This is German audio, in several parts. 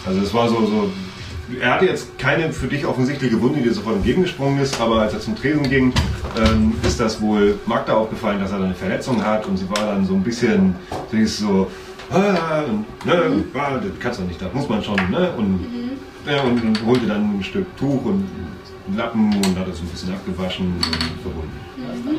Also es war so, er hatte jetzt keine für dich offensichtliche Wunde, die sofort entgegengesprungen ist, aber als er zum Tresen ging, ist das wohl Magda aufgefallen, dass er eine Verletzung hat und sie war dann so ein bisschen, so, das kannst du nicht, das muss man schon, ne? Und holte dann ein Stück Tuch und einen Lappen und hat es ein bisschen abgewaschen und verbunden.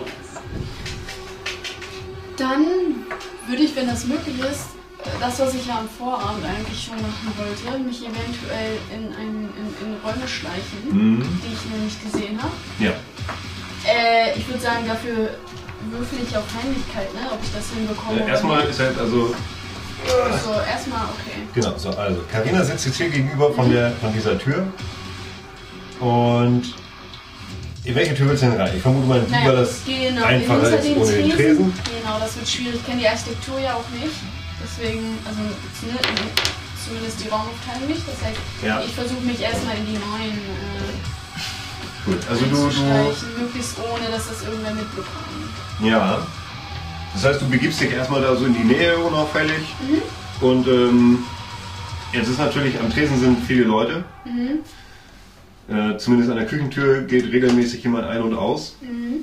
Dann würde ich, wenn das möglich ist, das, was ich ja am Vorabend eigentlich schon machen wollte, mich eventuell in Räume schleichen, die ich noch nicht gesehen habe. Ja. Ich würde sagen, dafür würfel ich auf Heimlichkeit, ne? Ob ich das hinbekomme. Erstmal ist halt also. So, erstmal, okay. Genau, so, also Carina sitzt jetzt hier gegenüber von dieser Tür. Und in welche Tür willst du denn rein? Ich vermute mal, die war das einfacher ist ohne den Tresen. Genau, das wird schwierig. Ich kenne die Architektur ja auch nicht. Deswegen, also zumindest die Raumaufteilung nicht. Das heißt, ich versuche mich erstmal in die neuen gut, also du möglichst ohne, dass das irgendwer mitbekommt. Ja. Das heißt, du begibst dich erstmal da so in die Nähe unauffällig. Und jetzt ist natürlich, am Tresen sind viele Leute. Zumindest an der Küchentür geht regelmäßig jemand ein und aus.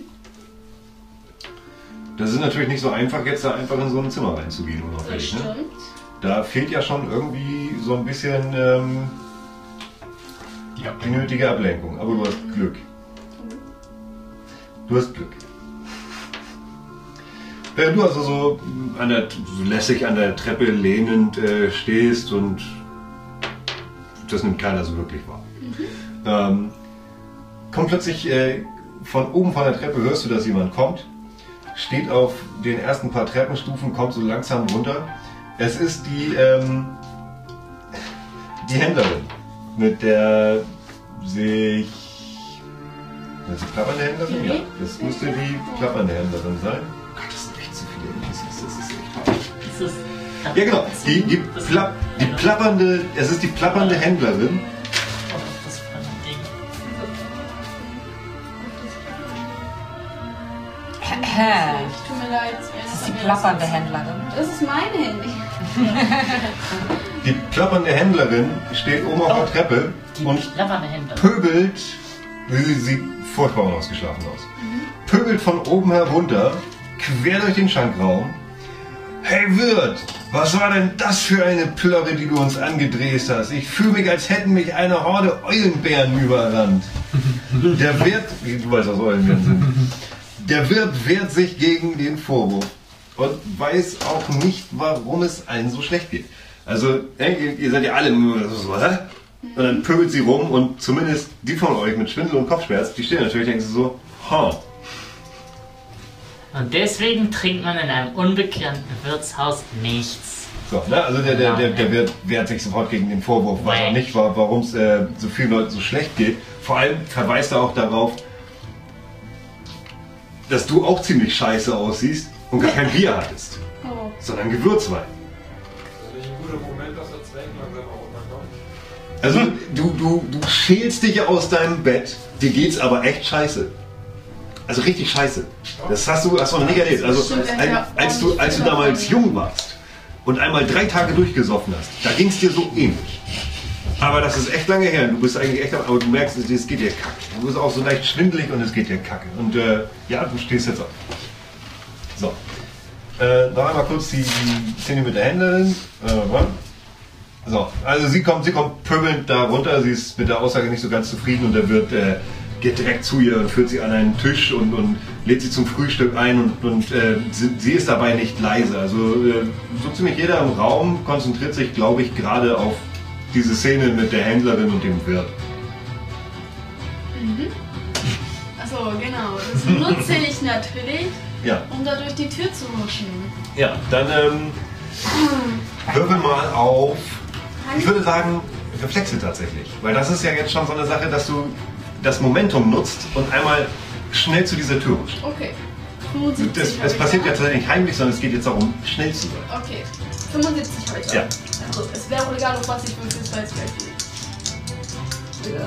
Das ist natürlich nicht so einfach, jetzt da einfach in so ein Zimmer reinzugehen unauffällig. Ne? Da fehlt ja schon irgendwie so ein bisschen die nötige Ablenkung. Aber du hast Glück. Du hast Glück. Wenn du also so lässig an der Treppe lehnend stehst und das nimmt keiner so wirklich wahr. Kommt plötzlich von oben von der Treppe, hörst du, dass jemand kommt, steht auf den ersten paar Treppenstufen, kommt so langsam runter. Es ist die Händlerin, mit der sich... Das ist die klappernde Händlerin? Ja, das müsste die klappernde Händlerin sein. Gott, das sind echt zu viele NPCs, das ist echt hart. Ja genau, die plappernde, es ist die plappernde Händlerin. Tut mir leid. Das ist die plappernde Händlerin. Das ist mein Handy. Die plappernde Händlerin steht oben auf der Treppe und pöbelt, sie sieht furchtbar unausgeschlafen aus, pöbelt von oben herunter, quer durch den Schankraum. Hey Wirt, was war denn das für eine Plörre, die du uns angedreht hast? Ich fühle mich, als hätten mich eine Horde Eulenbären überrannt. Der Wirt, du weißt, was Eulenbären sind. Der Wirt wehrt sich gegen den Vorwurf und weiß auch nicht, warum es allen so schlecht geht. Also, ihr seid ja alle nur so, hä? Und dann pöbelt sie rum und zumindest die von euch mit Schwindel und Kopfschmerz, die stehen natürlich, denken sie so, Und deswegen trinkt man in einem unbekannten Wirtshaus nichts. So, ne? Also der Wirt wehrt sich sofort gegen den Vorwurf, weiß auch nicht, warum es so vielen Leuten so schlecht geht. Vor allem verweist er auch darauf, dass du auch ziemlich scheiße aussiehst und gar kein Bier hattest, sondern Gewürzwein. Das ist nicht ein guter Moment, dass der Zwang langsam runterkommt. Also du schälst dich aus deinem Bett, dir geht's aber echt scheiße. Also richtig scheiße. Das hast du noch nicht erlebt. Also als du damals jung warst und einmal 3 Tage durchgesoffen hast, da ging's dir so ähnlich. Aber das ist echt lange her. Du bist eigentlich echt, aber du merkst, es geht dir kacke. Du bist auch so leicht schwindelig und es geht dir kacke. Und ja, du stehst jetzt auf. So. Noch einmal kurz die Szene mit der Händlerin. So, also sie kommt pöbelnd da runter. Sie ist mit der Aussage nicht so ganz zufrieden und der Wirt geht direkt zu ihr und führt sie an einen Tisch und lädt sie zum Frühstück ein und sie ist dabei nicht leise. Also so ziemlich jeder im Raum konzentriert sich, glaube ich, gerade auf diese Szene mit der Händlerin und dem Wirt. Achso, genau. Das nutze ich natürlich, um da durch die Tür zu huschen. Ja, dann würfel mal auf, ich würde sagen, Reflexe tatsächlich. Weil das ist ja jetzt schon so eine Sache, dass du das Momentum nutzt und einmal schnell zu dieser Tür huscht. Okay. 75 das passiert ja tatsächlich nicht heimlich, sondern es geht jetzt darum, schnell zu sein. Okay. 75 heute. Ja. Also, es wäre auch egal, auf was ich würfel, es war jetzt gleich viel.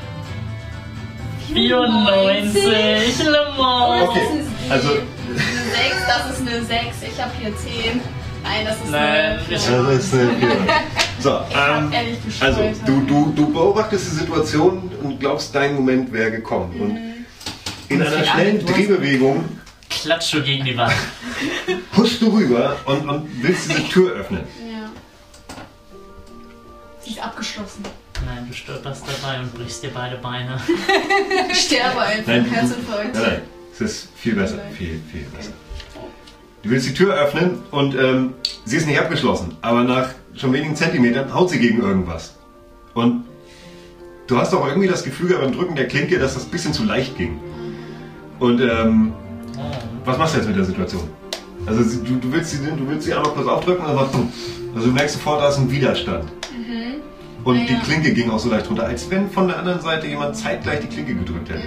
94, Le Mans. Okay, also eine 6, das ist eine 6, ich habe hier 10. Nein, das ist Nein, eine Das ist eine Firma. So, ehrlich also bescheuert. du beobachtest die Situation und glaubst, dein Moment wäre gekommen. Und in einer schnellen Drehbewegung Klatsch du gegen die Wand. huschst du rüber und willst diese Tür öffnen. Ja. Sie ist abgeschlossen. Nein, du stolperst dabei und brichst dir beide Beine. Ich sterbe einfach. Nein, Herzinfarkt. Nein, es ist viel besser. Viel besser. Du willst die Tür öffnen und sie ist nicht abgeschlossen, aber nach schon wenigen Zentimetern haut sie gegen irgendwas. Und du hast auch irgendwie das Gefühl beim Drücken der Klinke, dass das ein bisschen zu leicht ging. Und was machst du jetzt mit der Situation? Also du willst sie einmal kurz aufdrücken, aber also du merkst sofort, da ist ein Widerstand. Und Ja. die Klinke ging auch so leicht runter, als wenn von der anderen Seite jemand zeitgleich die Klinke gedrückt hätte.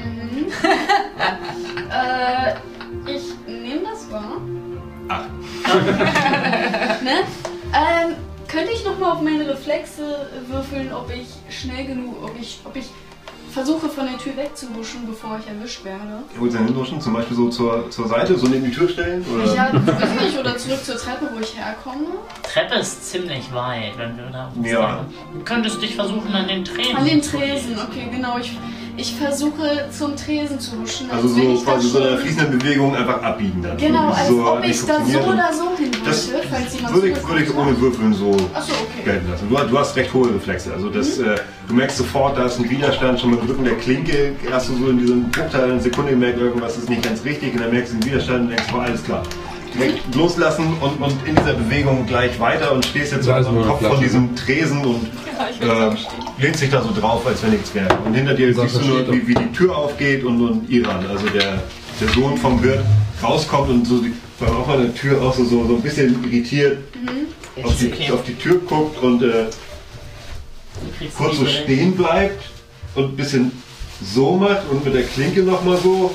Ich nehme das wahr. Ach, Ne? Könnte ich nochmal auf meine Reflexe würfeln, ob ich schnell genug, ob ich versuche von der Tür wegzuhuschen, bevor ich erwischt werde? holst du hinruschen, zum Beispiel so zur Seite, so neben die Tür stellen? Oder? Ja, weiß nicht, oder zurück zur Treppe, wo ich herkomme. Treppe ist ziemlich weit, wenn du da Ja. Du könntest dich versuchen an den Tresen. An den Tresen, okay, genau. Ich versuche zum Tresen zu huschen. Also wenn so ich da quasi so schon- eine fließende Bewegung einfach abbiegen dann. Genau, als so ob ich nicht da so funktioniert. oder so hin Das wollte, falls jemand würde ich zurückkommt. ohne Würfeln so Achso, okay. gelten lassen. Du hast recht hohe Reflexe. Also das, du merkst sofort, da ist ein Widerstand, schon beim Drücken der Klinke hast du so in diesem Bruchteil einer Sekunde gemerkt, irgendwas ist nicht ganz richtig und dann merkst du den Widerstand und denkst, oh, alles klar. Direkt loslassen und in dieser Bewegung gleich weiter und stehst jetzt Da auf ist dem nur eine Kopf von Flasche. diesem Tresen und Ich will jetzt auch stehen. lehnst dich da so drauf, als wenn nichts wäre. Und hinter dir Das siehst du nur, versteht wie die Tür aufgeht und Iran, also der Sohn vom Wirt, rauskommt und so beim Aufmachen der Tür auch so ein bisschen irritiert auf die Tür guckt und kurz so stehen bleibt und ein bisschen so macht und mit der Klinke nochmal so.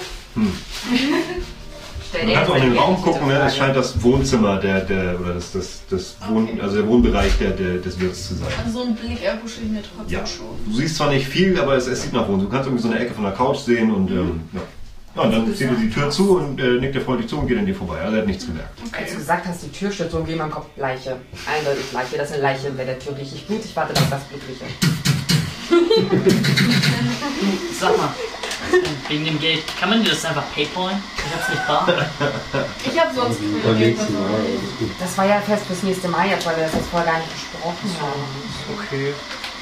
Stell Man kann auch in den jetzt Raum die gucken, ne? Es Frage. scheint das Wohnzimmer oder also der Wohnbereich des Wirts zu sein. Also so einen Blick erhusche ich mir trotzdem Ja, schon. du siehst zwar nicht viel, aber es sieht nach Wohnen. Du kannst irgendwie so eine Ecke von der Couch sehen und ja. Ja, und dann zieht er die Tür zu und nickt dir freundlich zu und geht an dir vorbei. Also er hat nichts gemerkt. Als du gesagt hast, die Tür steht so wie in meinem Kopf, Leiche. Eindeutig Leiche. Das ist eine Leiche bei der Tür. Richtig Blut. Ich warte, dass das Blut rieche. Sag mal, wegen dem Geld, kann man dir das einfach paypalen? Ich hab's nicht bar. Ich habe sonst Beim nächsten Mal. Alles gut. Das war ja fest fürs nächste Mal jetzt, weil wir das jetzt vorher gar nicht besprochen haben. Okay.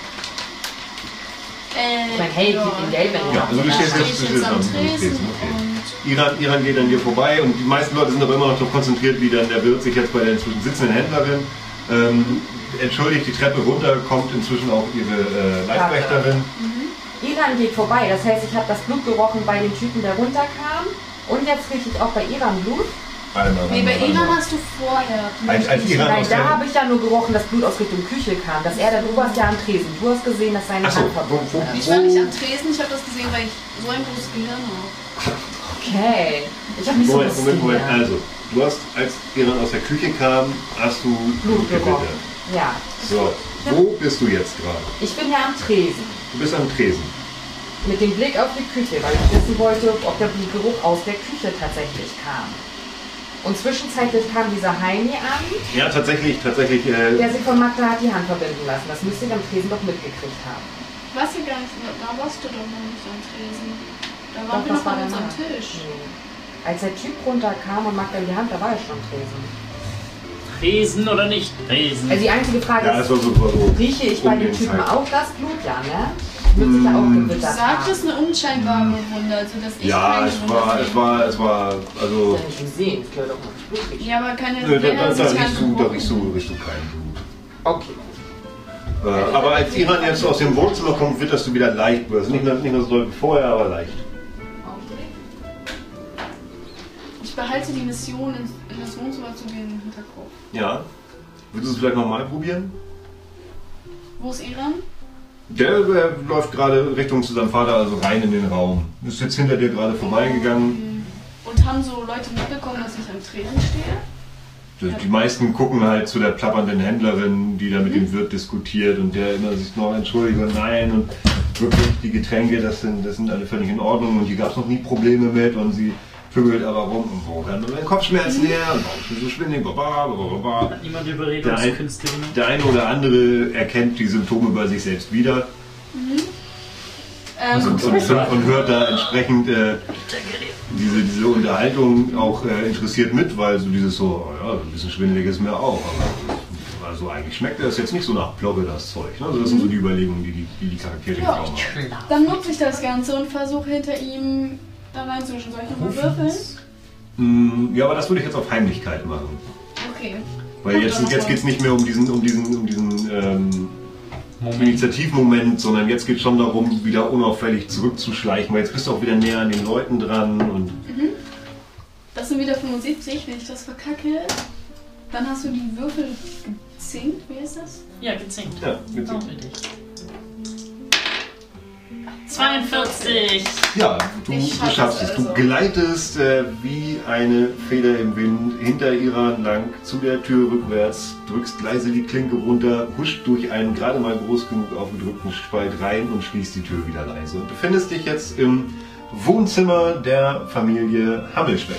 Ich meine, hey, gib ihm Geld, wenn du Ja, also du stehst jetzt am am Tresen Tresen, und Iran geht an dir vorbei und die meisten Leute sind aber immer noch darauf konzentriert, wie dann der Wirt sich jetzt bei der inzwischen sitzenden Händlerin entschuldigt, die Treppe runter, kommt inzwischen auch ihre Leibwächterin. Iran geht vorbei. Das heißt, ich habe das Blut gerochen bei dem Typen, der runterkam. Und jetzt rieche ich auch bei Iran Blut. nee, bei Iran hast du vorher. Als Iran Nein, aus da der... habe ich ja nur gerochen, dass Blut aus Richtung Küche kam. Du warst ja am Tresen. Du hast gesehen, dass seine Achso, Hand verbunden Ich ist. war nicht am Tresen, ich habe das gesehen, weil ich so ein großes Gehirn habe. Okay. Ich habe nicht so Moment. Also, du hast, als Iran aus der Küche kam, hast du Blut gerochen. gewittert. Ja. So, wo bist du jetzt gerade? Ich bin ja am Tresen. Du bist am Tresen. Mit dem Blick auf die Küche, weil ich wissen wollte, ob der Blutgeruch aus der Küche tatsächlich kam. Und zwischenzeitlich kam dieser Heini an, Ja, tatsächlich. der sich von Magda hat die Hand verbinden lassen. Das müsste ich am Tresen doch mitgekriegt haben. Was hier gar nicht, da warst du doch noch nicht am Tresen. Da waren Doch, wir das noch war bei uns am danach. Tisch. Nee. Als der Typ runterkam und Magda in die Hand, da war er schon am Tresen. Tresen oder nicht Tresen? Also die einzige Frage Ja, es ist, war so rieche ich bei um dem den Typen Zeitraum. auch das Blut? Ja, ne? Müsste ich ja auch Du gewittert sagtest haben. eine unscheinbare Wunde, also dass ich Ja, keine es Wunde war, sehe. also... Ja, nicht gesehen. Ich höre doch mal das Blut riechen. Ja, aber keine Da Wände sich kein riechst du kein Blut. Okay. Aber als Iran jetzt aus dem Wohnzimmer kommt, witterst du wieder leicht. Also nicht mehr so doll wie vorher, aber leicht. Ich behalte die Mission, in das Wohnzimmer zu gehen, im Hinterkopf. Ja. Würdest du es vielleicht nochmal probieren? Wo ist Iran? Der läuft gerade Richtung zu seinem Vater, also rein in den Raum. Ist jetzt hinter dir gerade vorbeigegangen. Und haben so Leute mitbekommen, dass ich am Tresen stehe? Die meisten gucken halt zu der plappernden Händlerin, die da mit dem Wirt diskutiert und der immer sich noch entschuldigt und nein und wirklich die Getränke, das sind alle völlig in Ordnung und hier gab es noch nie Probleme mit und sie Vögelt aber rum und warum kann man Kopfschmerzen her und warum ist so schwindig, Hat niemand Überredungskünste gemacht? Der eine oder andere erkennt die Symptome bei sich selbst wieder und hört da entsprechend diese Unterhaltung auch interessiert mit, weil so dieses so, ja, ein bisschen schwindelig ist mir auch, aber also eigentlich schmeckt das jetzt nicht so nach Plogge, das Zeug. Ne? Also das sind so die Überlegungen, die Charaktere Ja. haben. Dann nutze ich das Ganze und versuche hinter ihm da reinzuschen. Soll ich nochmal würfeln? Ja, aber das würde ich jetzt auf Heimlichkeit machen. Okay. Weil jetzt geht es nicht mehr um diesen Initiativmoment, sondern jetzt geht es schon darum, wieder unauffällig zurückzuschleichen, weil jetzt bist du auch wieder näher an den Leuten dran. Und Das sind wieder 75, wenn ich das verkacke. Dann hast du die Würfel gezinkt, wie ist das? Ja, gezinkt. ja, jetzt, Oh, richtig. 42! ja, du Ich schaff schaffst es es. Du also. gleitest wie eine Feder im Wind hinter ihrer lang zu der Tür rückwärts, drückst leise die Klinke runter, huscht durch einen gerade mal groß genug aufgedrückten Spalt rein und schließt die Tür wieder leise. Und befindest dich jetzt im Wohnzimmer der Familie Hammelschweck.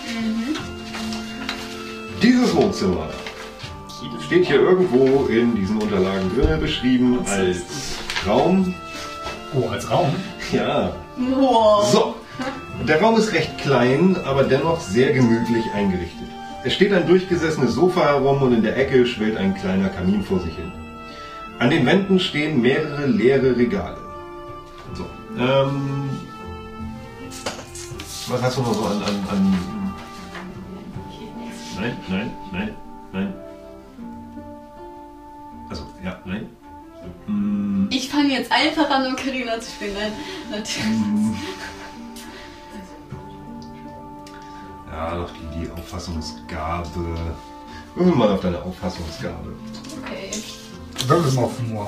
Dieses Wohnzimmer steht hier irgendwo in diesen Unterlagen drin beschrieben als Raum. Oh, als Raum? Ja. Wow. So. Der Raum ist recht klein, aber dennoch sehr gemütlich eingerichtet. Es steht ein durchgesessenes Sofa herum und in der Ecke schwillt ein kleiner Kamin vor sich hin. An den Wänden stehen mehrere leere Regale. So. Was hast du noch so an Nein. Also, ja, nein. Ich fange jetzt einfach an, um Carina zu spielen. Nein, natürlich. Ja, doch die Auffassungsgabe. Würfel mal auf deine Auffassungsgabe. Okay. Würfel mal auf Humor.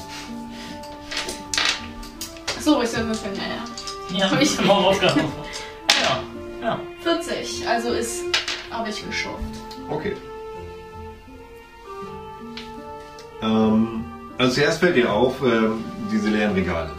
So, ich soll würfeln, ja. Ja, ich habe auch Aufgaben. Ja. 40, also habe ich geschafft. Okay. Also zuerst fällt dir auf, diese leeren Regale.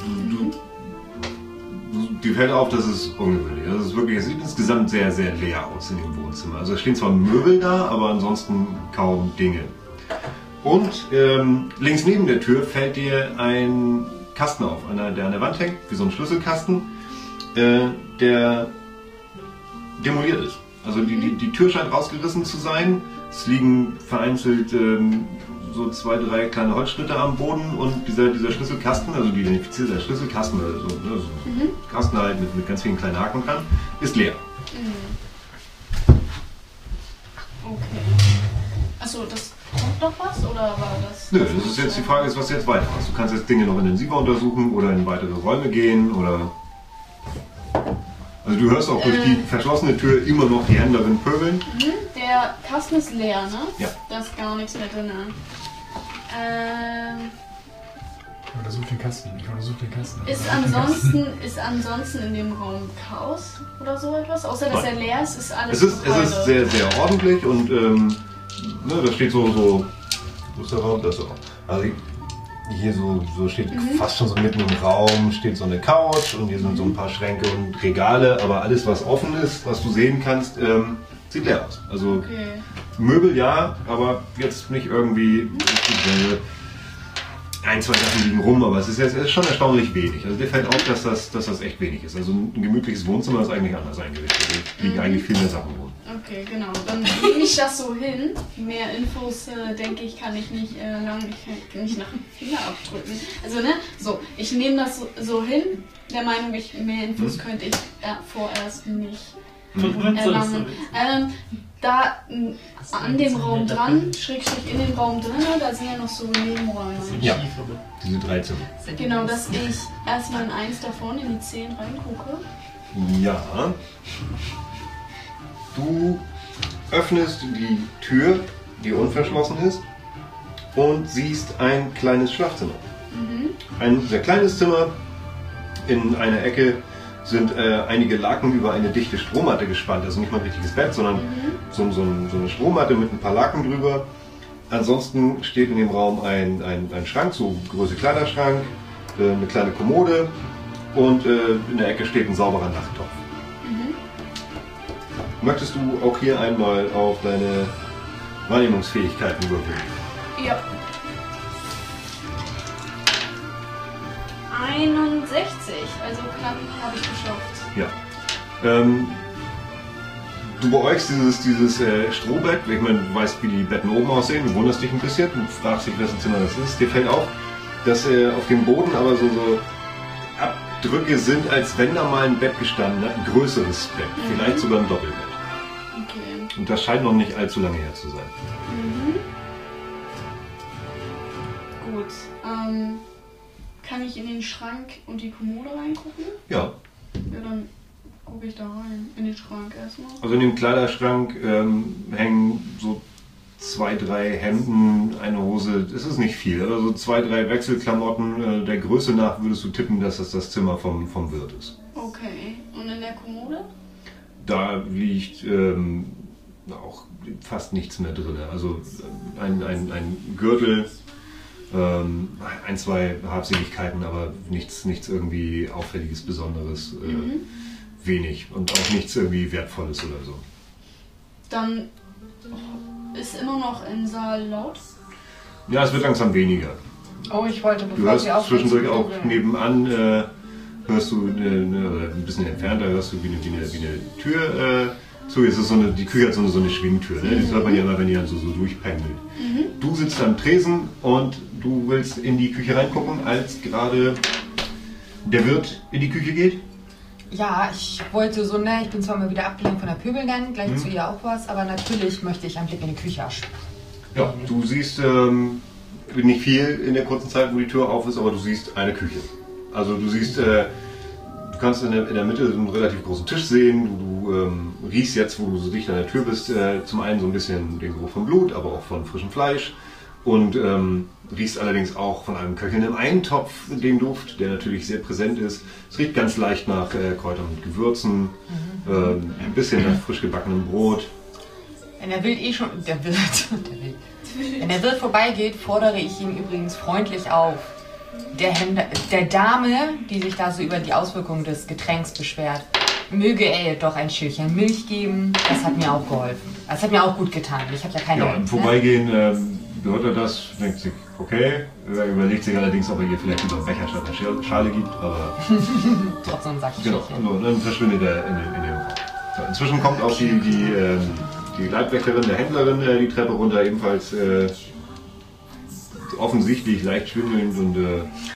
Dir fällt auf, dass es ungewöhnlich ist. Das ist wirklich, es sieht insgesamt sehr, sehr leer aus in dem Wohnzimmer. Also es stehen zwar Möbel da, aber ansonsten kaum Dinge. Und links neben der Tür fällt dir ein Kasten auf, der an der Wand hängt, wie so ein Schlüsselkasten, der demoliert ist. Also die Tür scheint rausgerissen zu sein. Es liegen vereinzelt so 2, 3 kleine Holzschnitte am Boden und dieser Schlüsselkasten, also die identifizierte Schlüsselkasten, also ein Kasten halt mit ganz vielen kleinen Haken dran, ist leer. Okay. Achso, das kommt noch was oder war das? Nö, das ist jetzt die Frage, was du jetzt weitermachst. Du kannst jetzt Dinge noch intensiver untersuchen oder in weitere Räume gehen oder. Also du hörst auch durch die verschlossene Tür immer noch die Händlerin pöbeln. Der Kasten ist leer, ne? Ja. Da ist gar nichts mehr drin. Ich untersuche den Kasten. Ist ansonsten in dem Raum Chaos oder so etwas? Außer dass er leer ist, ist alles. Es ist sehr, sehr ordentlich und da steht so. Wo ist der Raum? Das ist der Raum. Also hier so steht fast schon so mitten im Raum steht so eine Couch und hier sind so ein paar Schränke und Regale, aber alles was offen ist, was du sehen kannst, sieht leer aus. Also Möbel ja, aber jetzt nicht irgendwie ein, zwei Sachen liegen rum, aber es ist schon erstaunlich wenig. Also dir fällt auf, dass das echt wenig ist. Also ein gemütliches Wohnzimmer ist eigentlich anders eingerichtet. Da liegen eigentlich viel mehr Sachen rum. Okay, genau. Dann nehme ich das so hin. Mehr Infos, denke ich, kann ich nicht nicht nach dem Finger abdrücken. Also, ne? So, ich nehme das so hin. Der Meinung, mehr Infos könnte ich vorerst nicht erlangen. Da an dem Raum dran, Schrägstrich in den Raum drin, da sind ja noch so Nebenräume. Ja, diese 3 Zimmer. Genau, dass ich erstmal in eins davon, in die 10 reingucke. Ja. Du öffnest die Tür, die unverschlossen ist, und siehst ein kleines Schlafzimmer. Ein sehr kleines Zimmer. In einer Ecke sind einige Laken über eine dichte Strohmatte gespannt. Also nicht mal ein richtiges Bett, sondern so eine Strohmatte mit ein paar Laken drüber. Ansonsten steht in dem Raum ein Schrank, so Größe Kleiderschrank, eine kleine Kommode und in der Ecke steht ein sauberer Nachttopf. Möchtest du auch hier einmal auf deine Wahrnehmungsfähigkeiten würfeln? Ja. 61, also knapp habe ich geschafft. Ja. Du beäugst dieses Strohbett. Ich meine, du weißt, wie die Betten oben aussehen. Du wunderst dich ein bisschen. Du fragst dich, wessen Zimmer das ist. Dir fällt auf, dass auf dem Boden aber so Abdrücke sind, als wenn da mal ein Bett gestanden hat. Ein größeres Bett. Vielleicht sogar ein Doppelbett. Okay. Und das scheint noch nicht allzu lange her zu sein. Gut. Kann ich in den Schrank und die Kommode reingucken? Ja. Ja, dann gucke ich da rein. In den Schrank erstmal. Also in dem Kleiderschrank hängen so 2, 3 Hemden, eine Hose. Das ist nicht viel. Also 2, 3 Wechselklamotten. Der Größe nach würdest du tippen, dass das Zimmer vom Wirt ist. Okay. Und in der Kommode? Da liegt auch fast nichts mehr drin. Also ein Gürtel, 1, 2 Habseligkeiten, aber nichts irgendwie Auffälliges, Besonderes. Wenig. Und auch nichts irgendwie Wertvolles oder so. Dann ist immer noch im Saal laut. Ja, es wird langsam weniger. Oh, ich wollte, Du bevor hörst sie aufhört, zwischendurch zu auch grübeln. nebenan, hörst du ein bisschen entfernter, hörst du wie eine Tür zu. Es ist die Küche hat so eine Schwingtür. Ne? Das hört man ja immer, wenn die dann so durchpendelt. Du sitzt am Tresen und du willst in die Küche reingucken, als gerade der Wirt in die Küche geht. Ja, ich wollte so, ich bin zwar mal wieder abgelenkt von der Pöbelgang, gleich zu ihr auch was, aber natürlich möchte ich einen Blick in die Küche ersparen. Ja, du siehst nicht viel in der kurzen Zeit, wo die Tür auf ist, aber du siehst eine Küche. Also du siehst, du kannst in der Mitte so einen relativ großen Tisch sehen. Du riechst jetzt, wo du so dicht an der Tür bist, zum einen so ein bisschen den Geruch von Blut, aber auch von frischem Fleisch. Und riechst allerdings auch von einem köchelnden Eintopf den Duft, der natürlich sehr präsent ist. Es riecht ganz leicht nach Kräutern und Gewürzen, ein bisschen nach frisch gebackenem Brot. Wenn der Wirt Wenn der Wirt vorbeigeht, fordere ich ihn übrigens freundlich auf. Der Dame, die sich da so über die Auswirkungen des Getränks beschwert, möge er ihr doch ein Schälchen Milch geben. Das hat mir auch geholfen. Das hat mir auch gut getan. Ich habe ja keine... Ja, im Vorbeigehen hört er das, denkt sich, okay, er überlegt sich allerdings, ob er ihr vielleicht lieber einen Becher statt eine Schale gibt, aber Trotzdem sag ich genau, Schälchen. und dann verschwindet er in dem Raum. So, inzwischen kommt auch die Leibwächterin der Händlerin die Treppe runter, ebenfalls offensichtlich leicht schwindelnd und